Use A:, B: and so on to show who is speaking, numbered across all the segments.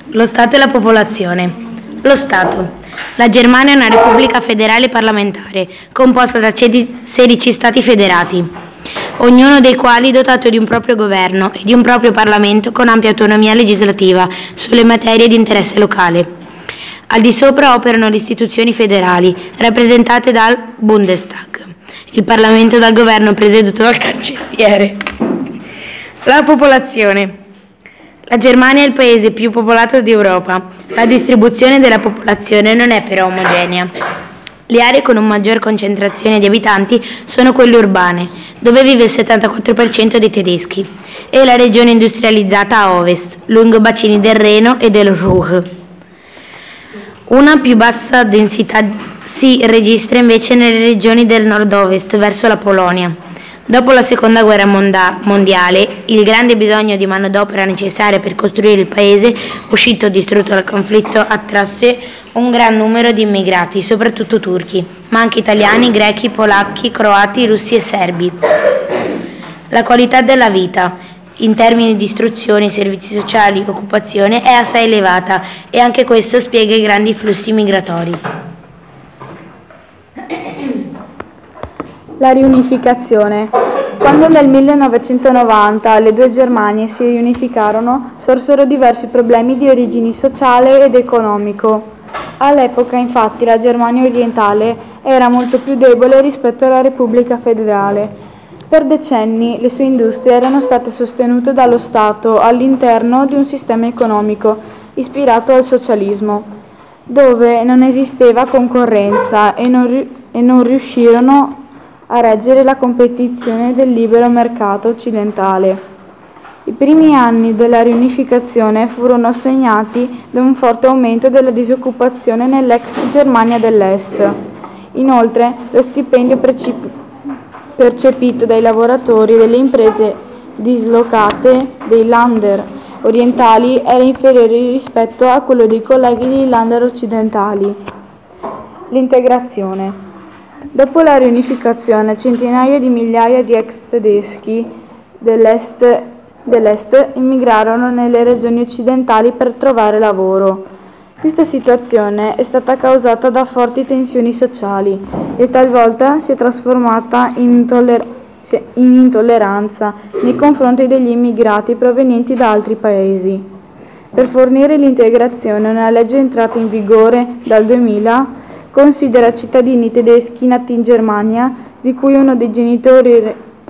A: Lo Stato e la popolazione. Lo Stato. La Germania è una repubblica federale parlamentare, composta da 16 Stati federati, ognuno dei quali dotato di un proprio governo e di un proprio Parlamento con ampia autonomia legislativa sulle materie di interesse locale. Al di sopra operano le istituzioni federali, rappresentate dal Bundestag, il Parlamento dal governo presieduto dal cancelliere. La popolazione. La Germania è il paese più popolato d'Europa. La distribuzione della popolazione non è però omogenea. Le aree con una maggior concentrazione di abitanti sono quelle urbane, dove vive il 74% dei tedeschi, e la regione industrializzata a ovest, lungo i bacini del Reno e del Ruhr. Una più bassa densità si registra invece nelle regioni del nord-ovest, verso la Polonia. Dopo la seconda guerra mondiale, il grande bisogno di manodopera necessaria per costruire il paese, uscito distrutto dal conflitto, attrasse un gran numero di immigrati, soprattutto turchi, ma anche italiani, grechi, polacchi, croati, russi e serbi. La qualità della vita, in termini di istruzione, servizi sociali, occupazione, è assai elevata e anche questo spiega i grandi flussi migratori.
B: La riunificazione. Quando nel 1990 le due Germanie si riunificarono, sorsero diversi problemi di origine sociale ed economico. All'epoca, infatti, la Germania orientale era molto più debole rispetto alla Repubblica federale. Per decenni le sue industrie erano state sostenute dallo Stato all'interno di un sistema economico ispirato al socialismo, dove non esisteva concorrenza e non riuscirono a reggere la competizione del libero mercato occidentale. I primi anni della riunificazione furono segnati da un forte aumento della disoccupazione nell'ex Germania dell'Est. Inoltre, lo stipendio percepito dai lavoratori delle imprese dislocate dei Länder orientali era inferiore rispetto a quello dei colleghi dei Länder occidentali. L'integrazione. Dopo la riunificazione, centinaia di migliaia di ex tedeschi dell'Est immigrarono nelle regioni occidentali per trovare lavoro. Questa situazione è stata causata da forti tensioni sociali e talvolta si è trasformata in intolleranza nei confronti degli immigrati provenienti da altri paesi. Per fornire l'integrazione, una legge entrata in vigore dal 2000 considera cittadini tedeschi nati in Germania, di cui uno dei genitori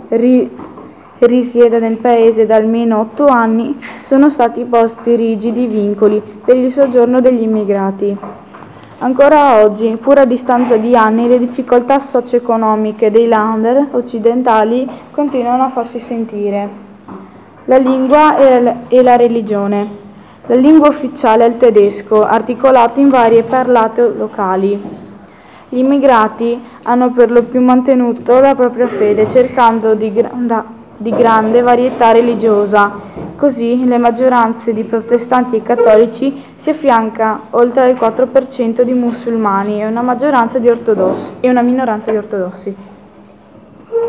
B: risieda nel paese da almeno 8 anni, sono stati posti rigidi vincoli per il soggiorno degli immigrati. Ancora oggi, pur a distanza di anni, le difficoltà socio-economiche dei Länder occidentali continuano a farsi sentire. La lingua e la religione. La lingua ufficiale è il tedesco, articolato in varie parlate locali. Gli immigrati hanno per lo più mantenuto la propria fede, cercando di grande varietà religiosa. Così le maggioranze di protestanti e cattolici si affianca oltre al 4% di musulmani e una minoranza di ortodossi.